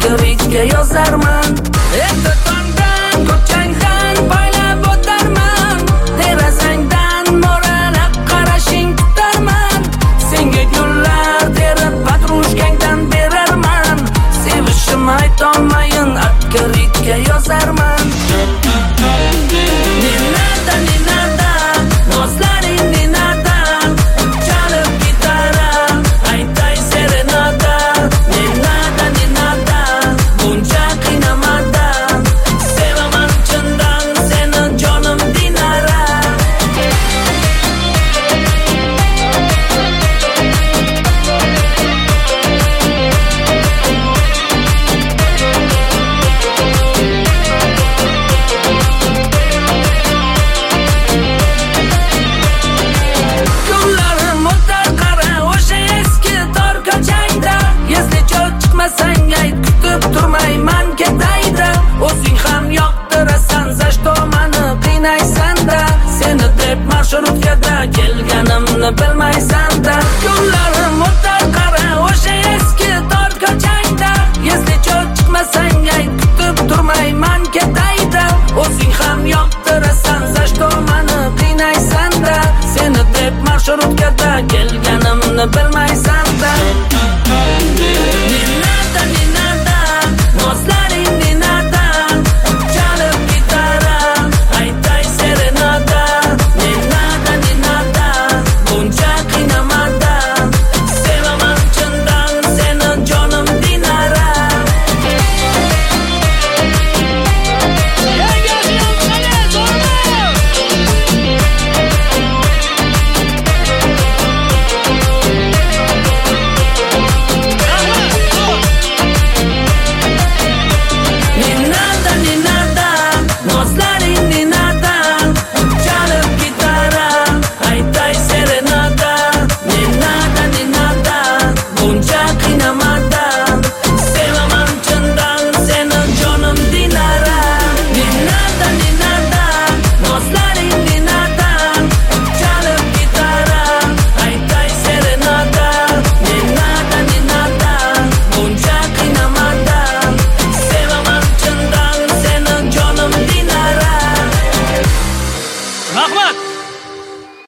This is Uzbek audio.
Attirishga yozarman. Erta tongdan ko'changdan poylab o'tarman. Derazangdan mo'ralab qarashing kutarman. Senga gullar terib patrushkangdan berarman. Sevishim aytolmayin attirishga yozarman. Ninada nozlaring ninada chalib gitara aytay serenada. Ninada buncha qiynamada sevaman chindan seni jonim Dinara. Kunlarim o'tar qara o'sha eski tor ko'changda. Esli cho'l chiqmasang ayt kutib turmayman ketayda. O'zing ham yoqtirasan zashto mani qiynaysanda. Seni deb marsharutkada kelganimni bilmaysanda. Kunlarim o'tar qara o'sha eski tor ko'changda. Esli cho'l chiqmasang ayt kutib turmayman ketayda. O'zing ham yoqtirasan zashto mani qiynaysanda. Seni deb marsharutkada kelganimni bilmaysanda. Ninada nozlaring ninada chalib gitara aytay serenada. Ninada buncha qiynamada sevaman chindan seni jonim Dinara. Ninada nozlaring ninada chalib gitara aytay serenada. Ninada buncha qiynamada sevaman chindan seni jonim Dinara. Ninada nozlaring ninada chalib gitara aytay serenada. Ninada buncha qiynamada sevaman chindan seni jonim Dinara. Rahmat.